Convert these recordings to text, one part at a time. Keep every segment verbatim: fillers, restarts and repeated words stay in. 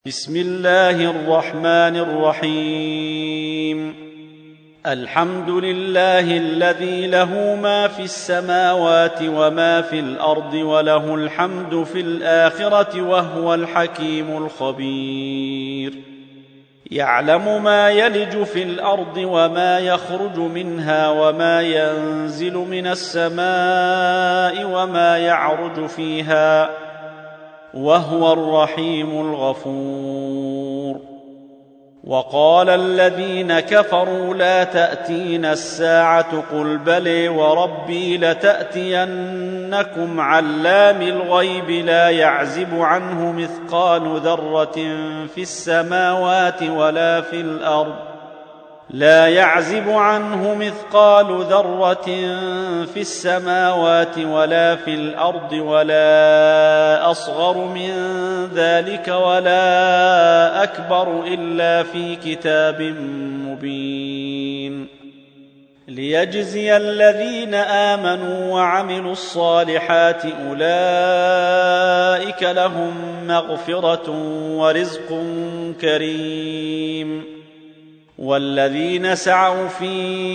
بسم الله الرحمن الرحيم. الحمد لله الذي له ما في السماوات وما في الأرض وله الحمد في الآخرة وهو الحكيم الخبير. يعلم ما يلج في الأرض وما يخرج منها وما ينزل من السماء وما يعرج فيها وهو الرحيم الغفور. وقال الذين كفروا لا تأتينا الساعة قل بلى وربي لتأتينكم علام الغيب لا يعزب عنه مثقال ذرة في السماوات ولا في الأرض لا يعزب عنه مثقال ذرة في السماوات ولا في الأرض ولا أصغر من ذلك ولا أكبر إلا في كتاب مبين. ليجزي الذين آمنوا وعملوا الصالحات أولئك لهم مغفرة ورزق كريم. والذين سعوا في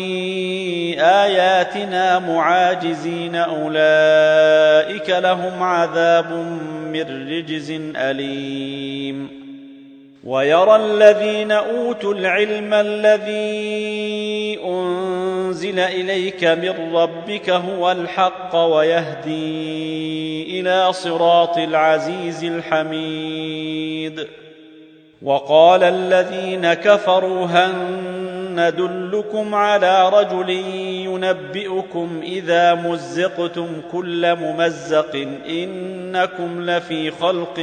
آياتنا معاجزين أولئك لهم عذاب من رجز أليم. ويرى الذين أوتوا العلم الذي أنزل إليك من ربك هو الحق ويهدي إلى صراط العزيز الحميد. وقال الذين كفروا هل ندلكم على رجل ينبئكم إذا مزقتم كل ممزق إنكم لفي خلق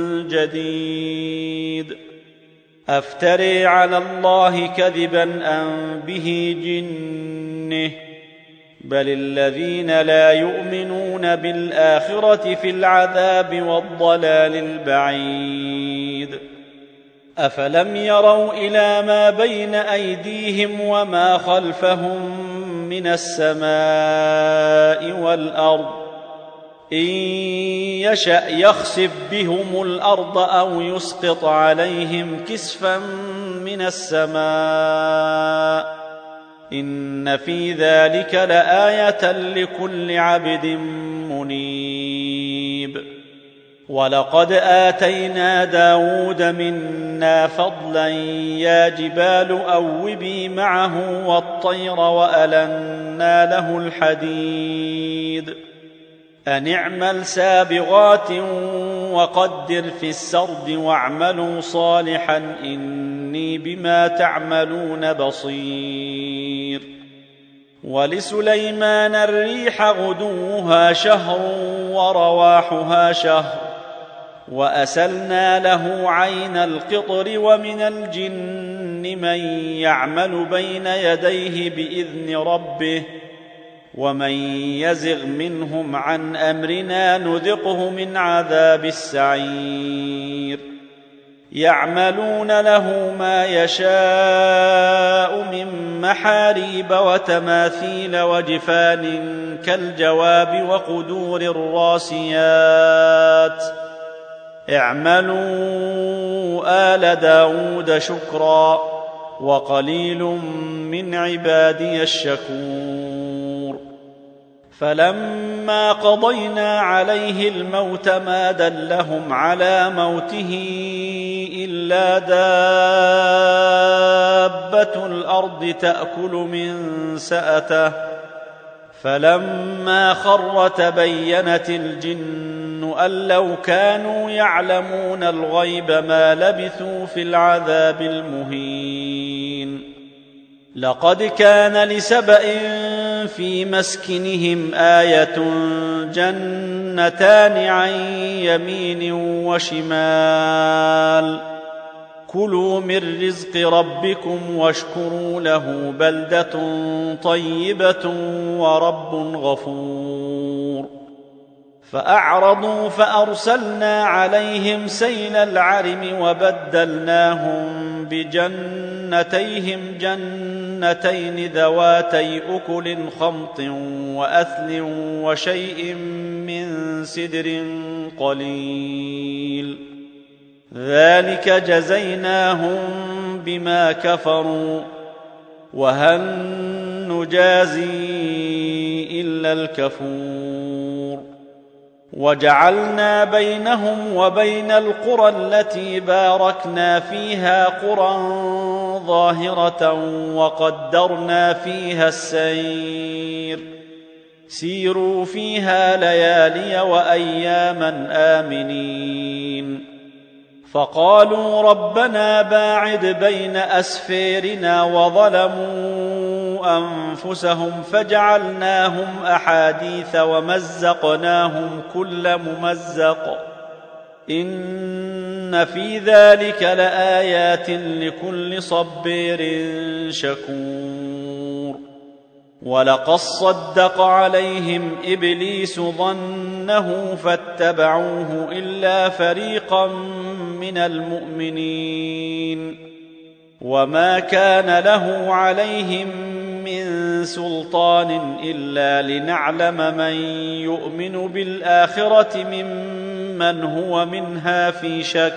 جديد أفتري على الله كذبا أم به جنة بل الذين لا يؤمنون بالآخرة في العذاب والضلال البعيد. أفلم يروا إلى ما بين أيديهم وما خلفهم من السماء والأرض إن يشأ يخسف بهم الأرض أو يسقط عليهم كسفا من السماء إن في ذلك لآية لكل عبد منيب. ولقد آتينا داود منا فضلا يا جبال أوبي معه والطير وألنا له الحديد أن اعمل سابغات وقدر في السرد واعملوا صالحا إني بما تعملون بصير. ولسليمان الريح غدوها شهر ورواحها شهر وأسلنا له عين القطر ومن الجن من يعمل بين يديه بإذن ربه ومن يزغ منهم عن أمرنا نذقه من عذاب السعير. يعملون له ما يشاء من محاريب وتماثيل وجفان كالجواب وقدور الراسيات اعملوا آل داود شكرا وقليل من عبادي الشكور. فلما قضينا عليه الموت ما دلهم على موته إلا دابة الأرض تأكل من سأته فلما خر تبينت الجن أن لو كانوا يعلمون الغيب ما لبثوا في العذاب المهين. لقد كان لسبإ في مسكنهم آية جنتان عن يمين وشمال كلوا من رزق ربكم واشكروا له بلدة طيبة ورب غفور. فأعرضوا فأرسلنا عليهم سيل العرم وبدلناهم بجنتيهم جنتين ذواتي أكل خمط وأثل وشيء من سدر قليل ذلك جزيناهم بما كفروا وهل نجازي إلا الكفور وجعلنا بينهم وبين القرى التي باركنا فيها قرى ظاهرة وقدرنا فيها السير سيروا فيها ليالي وأياما آمنين فقالوا ربنا باعد بين أسفيرنا وظلموا أنفسهم فجعلناهم أحاديث ومزقناهم كل ممزق إن في ذلك لآيات لكل صبير شكور ولقد صدق عليهم إبليس ظنه فاتبعوه إلا فريقا من المؤمنين وما كان له عليهم من سلطان إلا لنعلم من يؤمن بالآخرة ممن هو منها في شك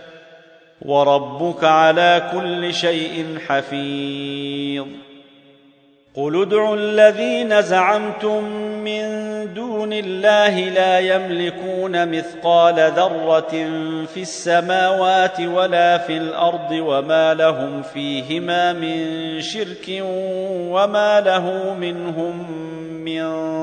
وربك على كل شيء حفيظ قل ادعوا الذين زعمتم من دون الله لا يملكون مثقال ذرة في السماوات ولا في الأرض وما لهم فيهما من شرك وما له منهم من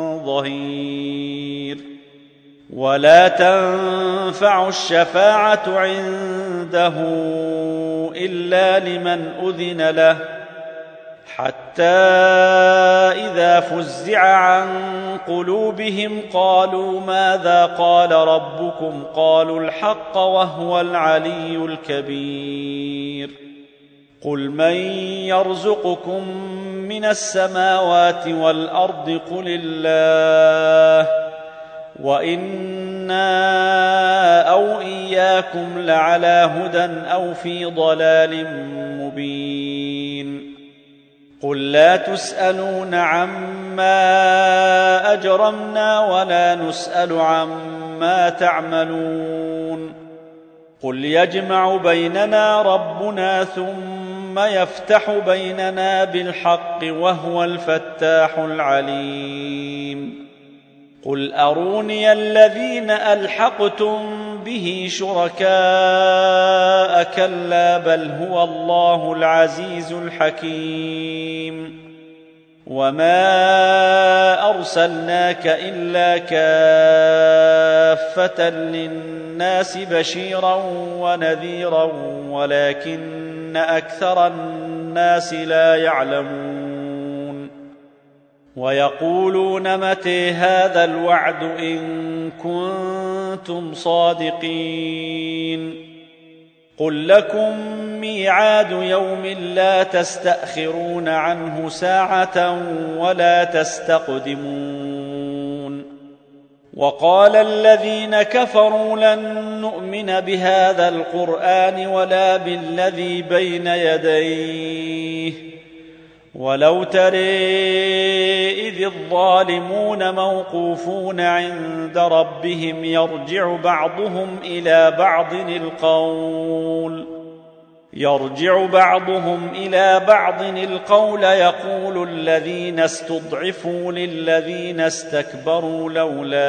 ظهير ولا تنفع الشفاعة عنده إلا لمن أذن له حتى إذا فزع عن قلوبهم قالوا ماذا قال ربكم قالوا الحق وهو العلي الكبير قل من يرزقكم من السماوات والأرض قل الله وإنا أو إياكم لعلى هدى أو في ضلال مبين قل لا تسألون عما أجرمنا ولا نسأل عما تعملون قل يجمع بيننا ربنا ثم يفتح بيننا بالحق وهو الفتاح العليم قل أروني الذين ألحقتم به شركاء كلا بل هو الله العزيز الحكيم وما أرسلناك إلا كافة للناس بشيرا ونذيرا ولكن أكثر الناس لا يعلمون ويقولون متى هذا الوعد إن كنتم صادقين قل لكم ميعاد يوم لا تستأخرون عنه ساعة ولا تستقدمون وقال الذين كفروا لن نؤمن بهذا القرآن ولا بالذي بين يديه ولو ترى إذ الظالمون موقوفون عند ربهم يرجع بعضهم إلى بعض القول يرجع بعضهم إلى بعض القول يقول الذين استضعفوا للذين استكبروا لولا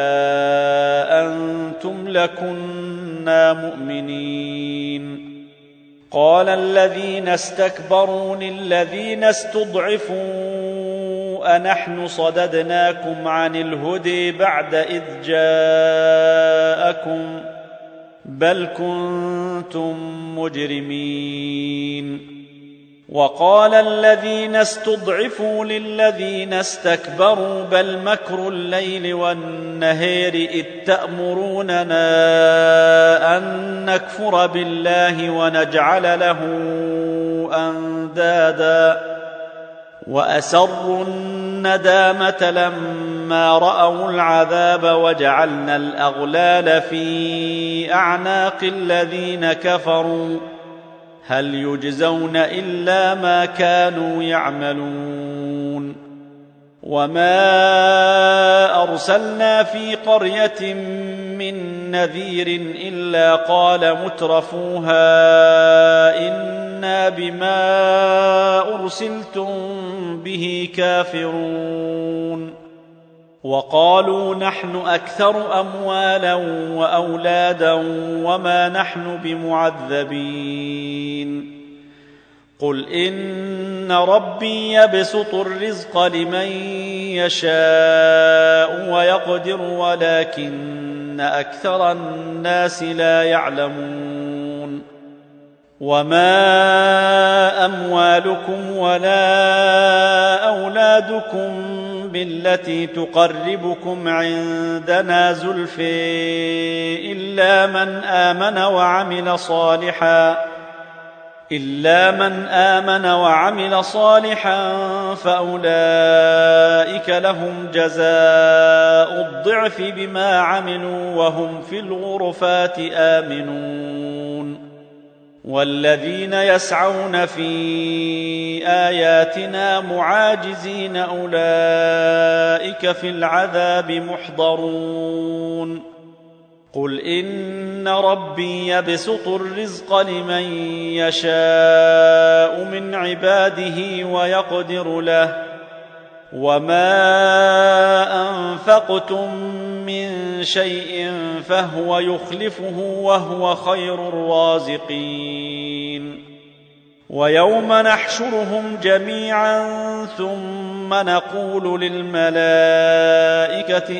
أنتم لكنا مؤمنين قال الذين استكبروا للذين استضعفوا أنحن صددناكم عن الهدى بعد إذ جاءكم بل كنتم مجرمين وقال الذين استضعفوا للذين استكبروا بل مكر الليل والنهار إذ تأمروننا أن نكفر بالله ونجعل له أندادا وأسروا الندامة لما رأوا العذاب وجعلنا الأغلال في أعناق الذين كفروا هل يجزون إلا ما كانوا يعملون وما أرسلنا في قرية من نذير إلا قال مترفوها إنا بما أرسلتم به كافرون وقالوا نحن أكثر أموالا وأولادا وما نحن بمعذبين قل إن ربي يبسط الرزق لمن يشاء ويقدر ولكن أكثر الناس لا يعلمون وما أموالكم ولا أولادكم بالتي تقربكم عندنا زلفى إلا من آمن وعمل صالحا إلا من آمن وعمل صالحا فأولئك لهم جزاء الضعف بما عملوا وهم في الغرفات آمنون والذين يسعون في آياتنا معاجزين أولئك في العذاب محضرون قل إن ربي يبسط الرزق لمن يشاء من عباده ويقدر له وما أنفقتم من شيء فهو يخلفه وهو خير الرازقين ويوم نحشرهم جميعا ثم نقول للملائكة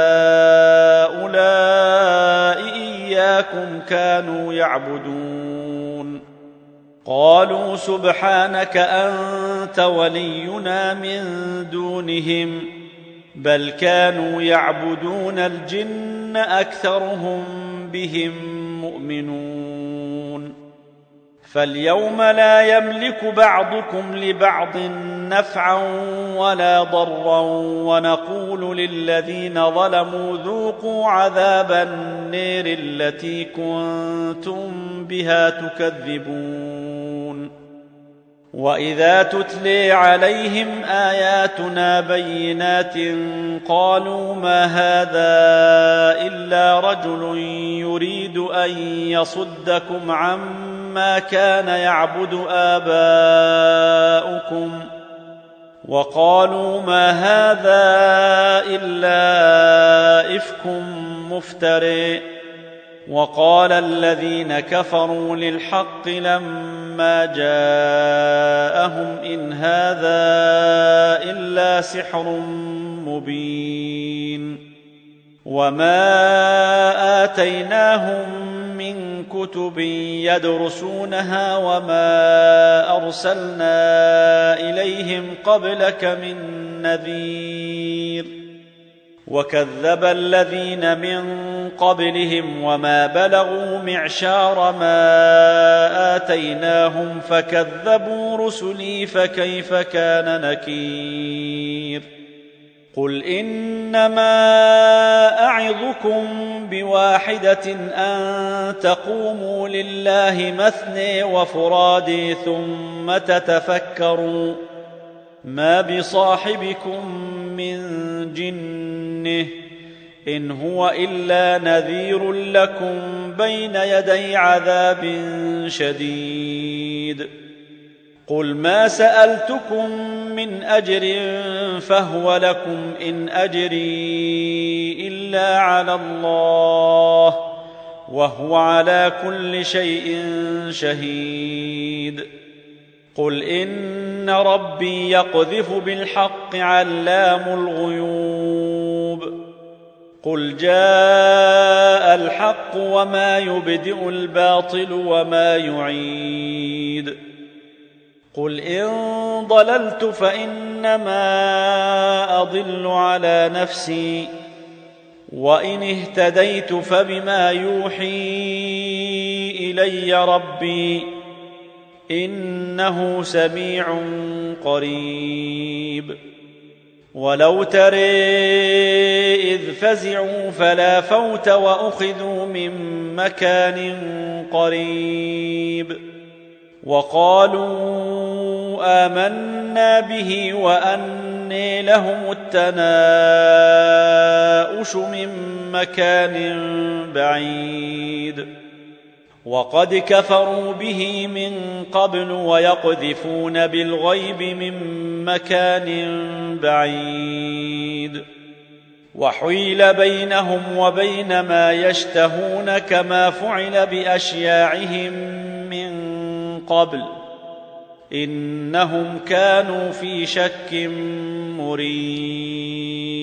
أهؤلاء إياكم كانوا يعبدون قالوا سبحانك أنت ولينا من دونهم بل كانوا يعبدون الجن أكثرهم بهم مؤمنون فاليوم لا يملك بعضكم لبعض نفعا ولا ضرا ونقول للذين ظلموا ذوقوا عذاب النير التي كنتم بها تكذبون وإذا تتلي عليهم آياتنا بينات قالوا ما هذا إلا رجل يريد أن يصدكم عما كان يعبد آباؤكم وقالوا ما هذا إلا إفك مفترٍ وقال الذين كفروا للحق لما جاءهم إن هذا إلا سحر مبين وما آتيناهم من كتب يدرسونها وما أرسلنا إليهم قبلك من نذير وكذب الذين من قبلهم وما بلغوا معشار ما آتيناهم فكذبوا رسلي فكيف كان نكير قل إنما أعظكم بواحدة أن تقوموا لله مثني وفرادي ثم تتفكروا ما بصاحبكم من جنه إن هو إلا نذير لكم بين يدي عذاب شديد قل ما سألتكم من أجر فهو لكم إن أجري إلا على الله وهو على كل شيء شهيد قل إن ربي يقذف بالحق علام الغيوب قل جاء الحق وما يبدئ الباطل وما يعيد قل إن ضللت فإنما أضل على نفسي وإن اهتديت فبما يوحي إلي ربي إنه سميع قريب ولو ترى إذ فزعوا فلا فوت وأخذوا من مكان قريب وقالوا آمنا به وأنا ويغني لهم التناؤش من مكان بعيد وقد كفروا به من قبل ويقذفون بالغيب من مكان بعيد وحيل بينهم وبين ما يشتهون كما فعل بأشياعهم من قبل إنهم كانوا في شك مريب